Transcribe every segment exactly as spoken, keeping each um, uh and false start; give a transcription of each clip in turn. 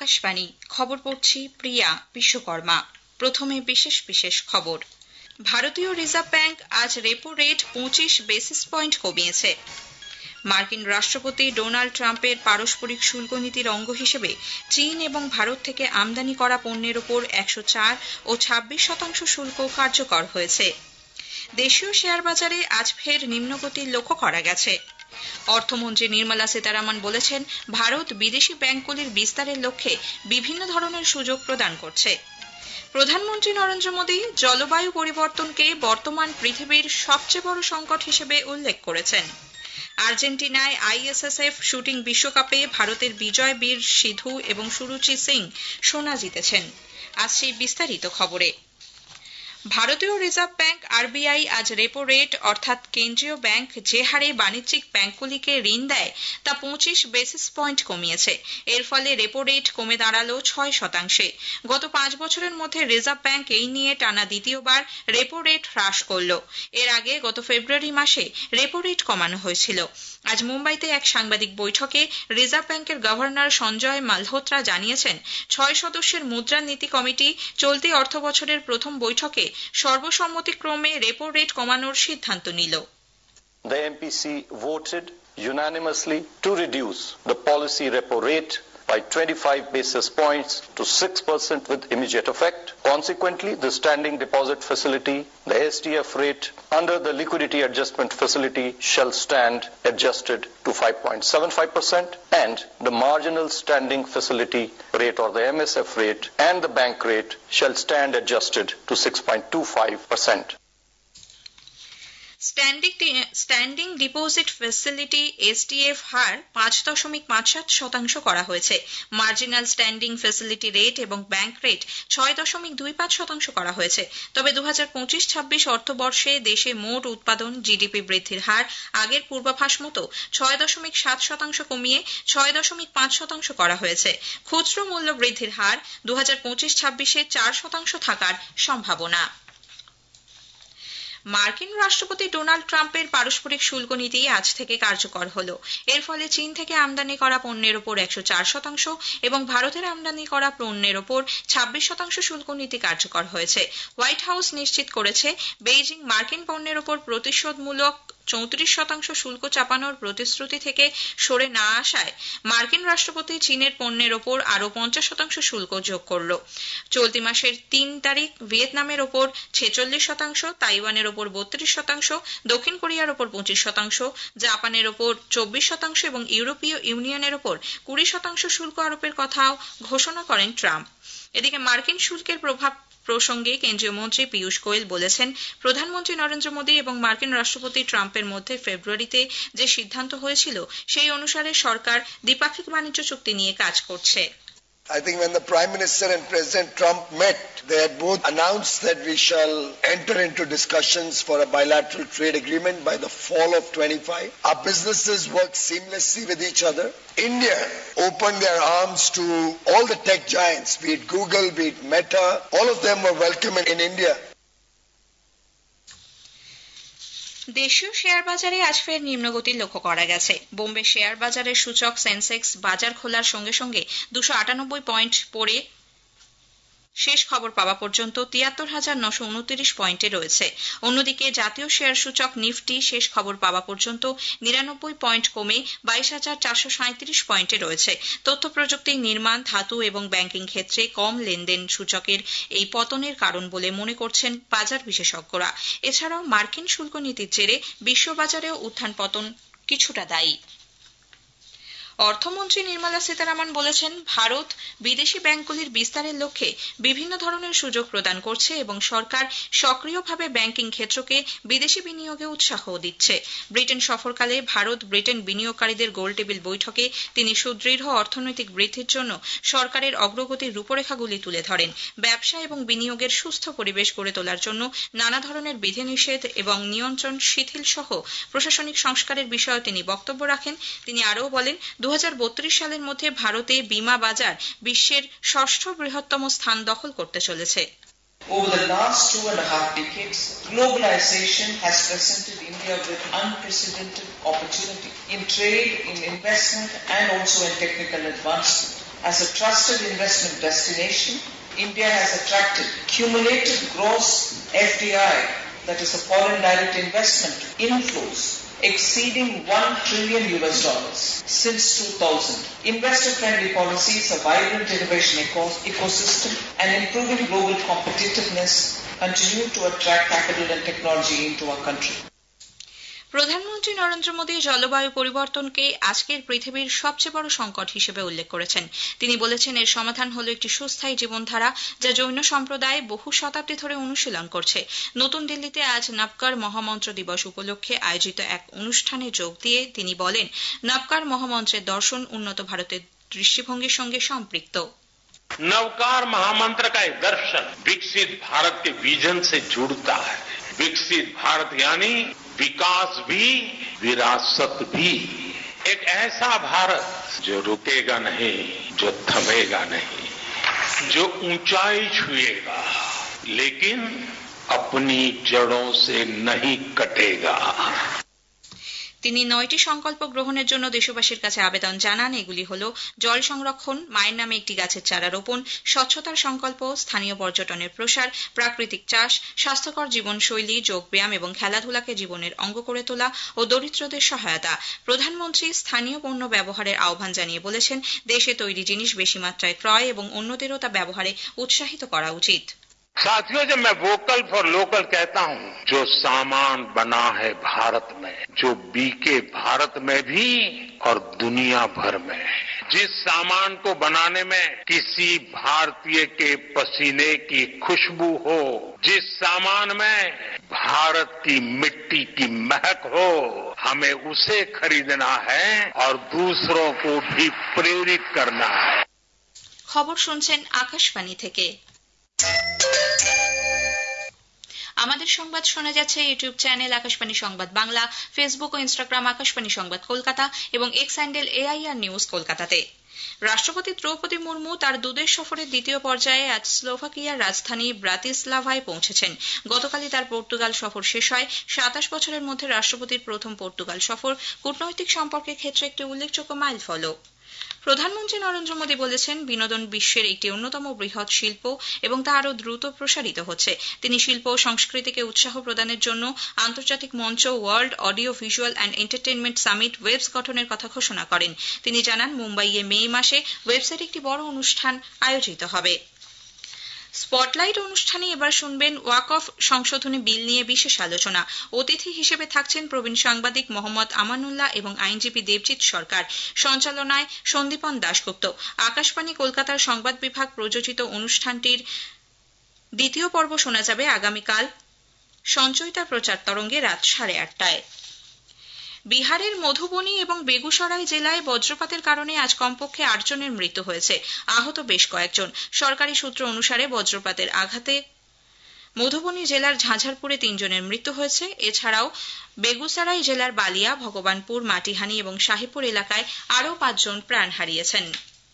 আকাশবাণী খবর পড়ছি প্রিয়া বিশ্বকর্মা। প্রথমে বিশেষ বিশেষ খবর। ভারতীয় রিজার্ভ ব্যাংক আজ রেপো রেট পঁচিশ বেসিস পয়েন্ট কমিয়েছে। মার্কিন রাষ্ট্রপতি ডোনাল্ড ট্রাম্পের পারস্পরিক শুল্ক নীতির অঙ্গ হিসেবে চীন এবং ভারত থেকে আমদানি করা পণ্যের ওপর একশো চার ও ছাব্বিশ শতাংশ শুল্ক কার্যকর হয়েছে। দেশীয় শেয়ার বাজারে আজ ফের নিম্নগতির লক্ষ্য করা গেছে। অর্থমন্ত্রী নির্মলা সীতারামন বলেছেন, ভারত বিদেশি ব্যাংকগুলির বিস্তারের লক্ষ্যে বিভিন্ন ধরনের সুযোগ প্রদান করছে। প্রধানমন্ত্রী নরেন্দ্র মোদী জলবায়ু পরিবর্তনকে বর্তমান পৃথিবীর সবচেয়ে বড় সংকট হিসেবে উল্লেখ করেছেন। আর্জেন্টিনায় আইএসএসএফ শুটিং বিশ্বকাপে ভারতের বিজয় বীর সিধু এবং সুরুচি সিং সোনা জিতেছেন। আজ সেই বিস্তারিত খবরে। ভারতীয় রিজার্ভ ব্যাংক আরবিআই আজ রেপো রেট অর্থাৎ কেন্দ্রীয় ব্যাংক যে হারে বাণিজ্যিক ব্যাংকগুলিকে ঋণ দেয় তা পঁচিশ বেসিস পয়েন্ট কমিয়েছে। এর ফলে রেপো রেট কমে দাঁড়ালো ছয় শতাংশে। গত পাঁচ বছরের মধ্যে রিজার্ভ ব্যাংক এই নিয়ে টানা দ্বিতীয়বার রেপো রেট হ্রাস করল। এর আগে গত ফেব্রুয়ারি মাসে রেপো রেট কমানো হয়েছিল। আজ মুম্বাইতে এক সাংবাদিক বৈঠকে রিজার্ভ ব্যাংকের গভর্নর সঞ্জয় মালহোত্রা জানিয়েছেন, ছয় সদস্যের মুদ্রানীতি কমিটি চলতি অর্থ বছরের প্রথম বৈঠকে সর্বসম্মতিক্রমে রেপো রেট কমানোর সিদ্ধান্ত নিল। The M P C voted unanimously to reduce the policy repo rate by twenty-five basis points to six percent with immediate effect. Consequently, the standing deposit facility, the S D F rate under the liquidity adjustment facility shall stand adjusted to five point seven five percent and the marginal standing facility rate or the M S F rate and the bank rate shall stand adjusted to six point two five percent. Standing deposit facility SDF হার পাঁচ দশমিক পাঁচ সাত শতাংশ করা হয়েছে। Marginal standing facility rate এবং bank rate ছয় দশমিক দুই পাঁচ শতাংশ করা হয়েছে। তবে দু হাজার পঁচিশ ছাব্বিশ অর্থবর্ষে দেশে মোট উৎপাদন জিডিপি বৃদ্ধির হার আগের পূর্বাভাস মতো ছয় দশমিক সাত শতাংশ কমিয়ে ছয় দশমিক পাঁচ শতাংশ করা হয়েছে। খুচরো মূল্য বৃদ্ধির হার দু হাজার পঁচিশ ছাব্বিশে চার শতাংশ থাকার সম্ভাবনা। মার্কিন রাষ্ট্রপতি ডোনাল্ড ট্রাম্পের পারস্পরিক শুল্ক নীতি আজ থেকে কার্যকর হলো। এর ফলে চীন থেকে আমদানি করা পণ্যের ওপর একশো চার শতাংশ এবং ভারতের আমদানি করা পণ্যের ওপর ছাব্বিশ শতাংশ শুল্ক নীতি কার্যকর হয়েছে। হোয়াইট হাউস নিশ্চিত করেছে, বেইজিং মার্কিন পণ্যের ওপর প্রতিশোধমূলক চৌত্রিশ শতাংশ শুল্ক চাপানোর প্রতিশ্রুতি থেকে সরে না আসায় মার্কিন রাষ্ট্রপতি চীনের পণ্যের ওপর আরও পঞ্চাশ শতাংশ শুল্ক যোগ করল। চলতি মাসের তিন তারিখ ভিয়েতনামের ওপর ছেচল্লিশ শতাংশ, তাইওয়ানের ওপর বত্রিশ শতাংশ, দক্ষিণ কোরিয়ার ওপর পঁচিশ শতাংশ, জাপানের ওপর চব্বিশ শতাংশ এবং ইউরোপীয় ইউনিয়নের ওপর কুড়ি শতাংশ শুল্ক আরোপের কথাও ঘোষণা করেন ট্রাম্প। এদিকে মার্কিন শুল্কের প্রভাব প্রসঙ্গে কেন্দ্রীয় মন্ত্রী পীযূষ গোয়েল বলেছেন, প্রধানমন্ত্রী নরেন্দ্র মোদী এবং মার্কিন রাষ্ট্রপতি ট্রাম্পের মধ্যে ফেব্রুয়ারিতে যে সিদ্ধান্ত হয়েছিল সেই অনুসারে সরকার দ্বিপাক্ষিক বাণিজ্য চুক্তি নিয়ে কাজ করছে। I think when the Prime Minister and President Trump met, they had both announced that we shall enter into discussions for a bilateral trade agreement by the fall of twenty-five. Our businesses work seamlessly with each other. India opened their arms to all the tech giants, be it Google, be it Meta. All of them were welcome in India. দেশীয় share বাজারে আজ ফের নিম্নগতির লক্ষ্য করা গেছে। Bombay share বাজারের সূচক সেন্সেক্স বাজার খোলার সঙ্গে সঙ্গে দুশো আটানব্বই পয়েন্ট পড়ে শেষ খবর পাওয়া পর্যন্ত তিয়াত্তর হাজার নশো উনত্রিশ পয়েন্টে রয়েছে। অন্যদিকে জাতীয় শেয়ার সূচক নিফটি শেষ খবর পাওয়া পর্যন্ত নিরানব্বই পয়েন্ট কমে বাইশ হাজার চারশো সাঁত্রিশ পয়েন্টে রয়েছে। তথ্য প্রযুক্তি, নির্মাণ, ধাতু এবং ব্যাংকিং ক্ষেত্রে কম লেনদেন সূচকের এই পতনের কারণ বলে মনে করছেন বাজার বিশেষজ্ঞরা। এছাড়াও মার্কিন শুল্ক নীতির জেরে বিশ্ববাজারেও উত্থান পতন কিছুটা দায়ী। অর্থমন্ত্রী নির্মলা সীতারামন বলেছেন, ভারত বিদেশি ব্যাংকগুলির বিস্তারের লক্ষ্যে বিভিন্ন ধরনের সুযোগ প্রদান করছে এবং সরকার সক্রিয়ভাবে ব্যাংকিং ক্ষেত্রকে বিদেশি বিনিয়োগে উৎসাহ দিচ্ছে। ব্রিটেন সফরকালে ভারত ব্রিটেন বিনিয়োগকারীদের গোলটেবিল বৈঠকে তিনি সুদৃঢ় অর্থনৈতিক বৃদ্ধির জন্য সরকারের অগ্রগতির রূপরেখাগুলি তুলে ধরেন। ব্যবসা এবং বিনিয়োগের সুস্থ পরিবেশ গড়ে তোলার জন্য নানা ধরনের বিধিনিষেধ এবং নিয়ন্ত্রণ শিথিল সহ প্রশাসনিক সংস্কারের বিষয়ে তিনি বক্তব্য রাখেন। তিনি আরও বলেন, দু হাজার বত্রিশ সালের মধ্যে ভারতে বীমা বাজার বিশ্বের ষষ্ঠ বৃহত্তম স্থান দখল করতে চলেছে। Over the last two and a half decades, globalization has presented India with unprecedented opportunity in trade, in investment, and also in technical advancement. As a trusted investment destination, India has attracted cumulative gross F D I, that is a foreign direct investment inflows, exceeding one trillion U S dollars since two thousand. Investor-friendly policies, a vibrant innovation eco- ecosystem, and improving global competitiveness continue to attract capital and technology into our country. প্রধানমন্ত্রী নরেন্দ্র মোদী জলবায়ু পরিবর্তনকে আজকের পৃথিবীর সবচেয়ে বড় সংকট হিসেবে উল্লেখ করেছেন। তিনি বলেছেন, এর সমাধান হলো একটি সুস্থায়ী জীবনধারা যা জৈন সম্প্রদায় বহু শতাব্দী ধরে অনুশীলন করছে। নতুন দিল্লিতে আজ নবকার মহামন্ত্র দিবস উপলক্ষে আয়োজিত এক অনুষ্ঠানে যোগ দিয়ে তিনি বলেন, নবকার মহামন্ত্রের দর্শন উন্নত ভারতের দৃষ্টিভঙ্গির সঙ্গে সম্পৃক্ত। नवकार महामंत्र का एक दर्शन विकसित भारत के विजन से जुड़ता है। विकसित भारत यानी विकास भी, विरासत भी। एक ऐसा भारत जो रुकेगा नहीं, जो थमेगा नहीं, जो ऊंचाई छुएगा, लेकिन अपनी जड़ों से नहीं कटेगा। তিনি নয়টি সংকল্প গ্রহণের জন্য দেশবাসীর কাছে আবেদন জানান। এগুলি হল জল সংরক্ষণ, মায়ের নামে একটি গাছের চারা রোপণ, স্বচ্ছতার সংকল্প, স্থানীয় পর্যটনের প্রসার, প্রাকৃতিক চাষ, স্বাস্থ্যকর জীবনশৈলী, যোগব্যায়াম এবং খেলাধুলাকে জীবনের অঙ্গ করে তোলা ও দরিদ্রদের সহায়তা। প্রধানমন্ত্রী স্থানীয় পণ্য ব্যবহারের আহ্বান জানিয়ে বলেছেন, দেশে তৈরি জিনিস বেশি মাত্রায় ক্রয় এবং অন্যদেরও তা ব্যবহারে উৎসাহিত করা উচিত। साथियों, जब मैं वोकल फॉर लोकल कहता हूं, जो सामान बना है भारत में, जो बिके भारत में भी और दुनिया भर में, जिस सामान को बनाने में किसी भारतीय के पसीने की खुशबू हो, जिस सामान में भारत की मिट्टी की महक हो, हमें उसे खरीदना है और दूसरों को भी प्रेरित करना है। খবর শুনছেন আকাশবাণী থেকে। আমাদের সংবাদ শোনা যাচ্ছে ইউটিউব চ্যানেল আকাশবাণী সংবাদ বাংলা, ফেসবুক ও ইনস্টাগ্রাম আকাশবাণী সংবাদ কলকাতা এবং এক্স হ্যান্ডেল এআইআর নিউজ কলকাতাতে। রাষ্ট্রপতি দ্রৌপদী মুর্মু তার দুদেশ সফরের দ্বিতীয় পর্যায়ে আজ স্লোভাকিয়ার রাজধানী ব্রাতিস্লাভায় পৌঁছেছেন। গতকালই তার পর্তুগাল সফর শেষ হয়। সাতাশ বছরের মধ্যে রাষ্ট্রপতির প্রথম পর্তুগাল সফর কূটনৈতিক সম্পর্কের ক্ষেত্রে একটি উল্লেখযোগ্য মাইলফলক। প্রধানমন্ত্রী নরেন্দ্র মোদী বলেছেন, বিনোদন বিশ্বের একটি অন্যতম বৃহৎ শিল্প এবং তা আরও দ্রুত প্রসারিত হচ্ছে। তিনি শিল্প ও সংস্কৃতিকে উৎসাহ প্রদানের জন্য আন্তর্জাতিক মঞ্চ World Audio Visual and Entertainment Summit WAVES গঠনের কথা ঘোষণা করেন। তিনি জানান, মুম্বাইয়ে মে মাসে ওয়েবসের একটি বড় অনুষ্ঠান আয়োজিত হবে। স্পটলাইট অনুষ্ঠানে এবার শুনবেন ওয়াকফ সংশোধনী বিল নিয়ে বিশেষ আলোচনা। অতিথি হিসেবে থাকছেন প্রবীণ সাংবাদিক মোহাম্মদ আমানুল্লাহ এবং আইনজীবী দেবজিৎ সরকার। সঞ্চালনায় সন্দীপন দাশগুপ্ত। আকাশবাণী কলকাতার সংবাদ বিভাগ প্রযোজিত অনুষ্ঠানটির দ্বিতীয় পর্ব শোনা যাবে আগামীকাল সঞ্চয়িতা প্রচার তরঙ্গে রাত সাড়ে আটটায়। বিহারের মধুবনী এবং বেগুসরাই জেলায় বজ্রপাতের কারণে আজ কমপক্ষে আটজনের মৃত্যু হয়েছে, আহত বেশ কয়েকজন। সরকারি সূত্র অনুসারে বজ্রপাতের আঘাতে মধুবনী জেলার ঝাঝারপুরে তিনজনের মৃত্যু হয়েছে। এছাড়াও বেগুসরাই জেলার বালিয়া, ভগবানপুর, মাটিহানি এবং শাহিপুর এলাকায় আরও পাঁচজন প্রাণ হারিয়েছেন।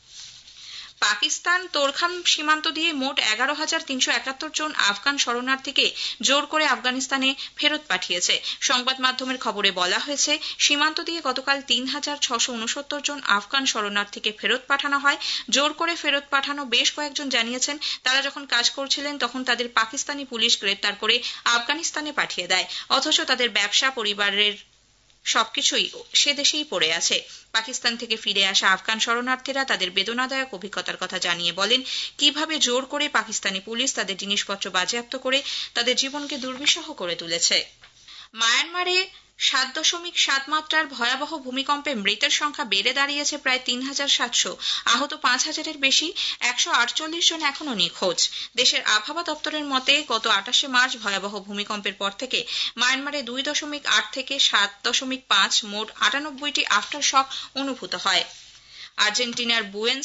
পাকিস্তান তোরখাম সীমান্ত দিয়ে মোট এগারো হাজার তিনশো একাত্তর জন আফগান শরণার্থীকে জোর করে আফগানিস্তানে ফেরত পাঠিয়েছে। সংবাদ মাধ্যমের খবরে বলা হয়েছে, সীমান্ত দিয়ে গতকাল তিন হাজার ছশো উনসত্তর জন আফগান শরণার্থীকে ফেরত পাঠানো হয়। জোর করে ফেরত পাঠানো বেশ কয়েকজন জানিয়েছেন, তারা যখন কাজ করছিলেন তখন তাদের পাকিস্তানি পুলিশ গ্রেপ্তার করে আফগানিস্তানে পাঠিয়ে দেয়, অথচ তাদের ব্যবসা, পরিবারের সবকিছুই সে দেশেই পড়ে আছে। পাকিস্তান থেকে ফিরে আসা আফগান শরণার্থীরা তাদের বেদনাদায়ক অভিজ্ঞতার কথা জানিয়ে বলেন, কিভাবে জোর করে পাকিস্তানি পুলিশ তাদের জিনিসপত্র বাজেয়াপ্ত করে তাদের জীবনকে দুর্বিষহ করে তুলেছে। মায়ানমারে সাত দশমিক সাত মাত্রার ভয়াবহ ভূমিকম্পে মৃতের সংখ্যা বেড়ে দাঁড়িয়েছে প্রায় তিন হাজার সাতশো। আহত পাঁচ হাজারের বেশি, একশো আটচল্লিশ জন এখনও নিখোঁজ। দেশের আবহাওয়া দপ্তরের মতে গত আটাশে মার্চ ভয়াবহ ভূমিকম্পের পর থেকে মায়ানমারে দুই দশমিক আট থেকে সাত দশমিক পাঁচ মোট আটানব্বইটি আফটার শক অনুভূত হয়। আর্জেন্টিনার বুয়েন্স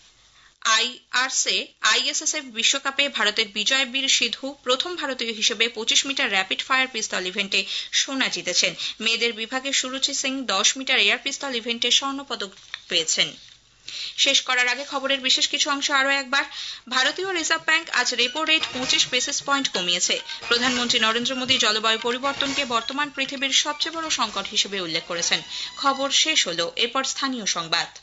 আইআরসে আইএসএসএফ বিশ্বকাপে ভারতের বিজয়বীর সিধু প্রথম ভারতীয় হিসেবে পঁচিশ মিটার র্যাপিড ফায়ার পিস্তল ইভেন্টে সোনা জিতেছেন। মেয়েদের বিভাগে সুরুচি সিং দশ মিটার এয়ার পিস্তল ইভেন্টে স্বর্ণপদক পেয়েছেন। শেষ করার আগে খবরের বিশেষ কিছু অংশ আরও একবার। ভারতীয় রিজার্ভ ব্যাংক আজ রেপো রেট পঁচিশ বেসিস পয়েন্ট কমিয়েছে। প্রধানমন্ত্রী নরেন্দ্র মোদী জলবায়ু পরিবর্তনকে বর্তমান পৃথিবীর সবচেয়ে বড় সংকট হিসেবে উল্লেখ করেছেন। খবর শেষ হলো, এরপর স্থানীয় সংবাদ।